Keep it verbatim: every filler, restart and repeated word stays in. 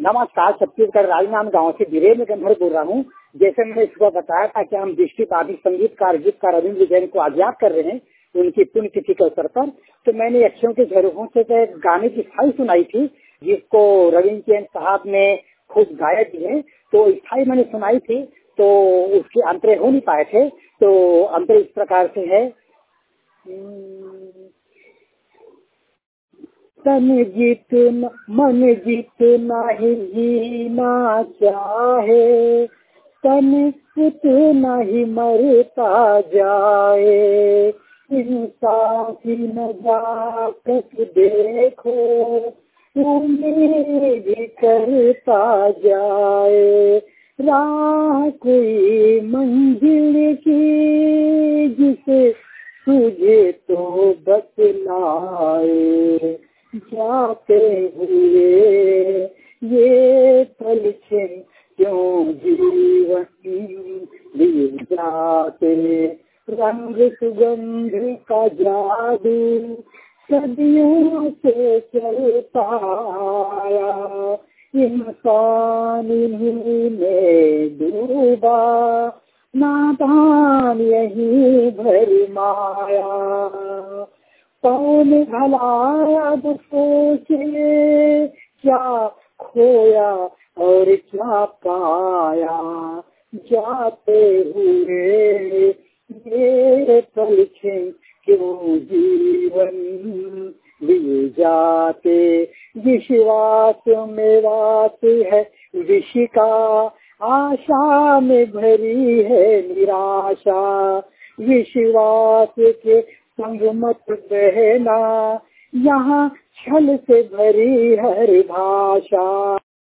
नमस्कार, छत्तीसगढ़ राजनांद गांव से वीरेंद्र गंधर बोल रहा हूँ। जैसे मैंने सुबह बताया था कि हम दृष्टिबाधित संगीतकार गीतकार रविंद्र जैन को आज याद कर रहे हैं उनकी पुण्यतिथि के अवसर पर। तो मैंने अक्षरों के झरोखों से गाने की स्थाई सुनाई थी, जिसको रविंद्र जैन साहब ने खुद गाया भी है। तो स्थाई मैंने सुनाई थी, तो उसके अंतरे हो नहीं पाए थे। तो अंतर इस प्रकार से है, तन जीत मन जीत नहीं जीना चाहे, तन कुत नहीं मरता जाए, इंसान की नजाकत देखो उम्मीद करता जाए, राह कोई मंजिल की जिसे तुझे तो बतलाए, जाते हुए ये पल क्यों जीवन लिए जाते, रंग सुगंध का जादू सदियों से चलता आया, इंसान इन्हीं में डूबा, नादान यही भरी माया, कौन भला अब सोचे क्या खोया और क्या पाया, जाते हुए ये पल क्यों जीवन लिए जाते, विश्वास में बात है विशिका, आशा में भरी है निराशा, विश्वास के संग मत बहना, यहाँ छल से भरी हर भाषा।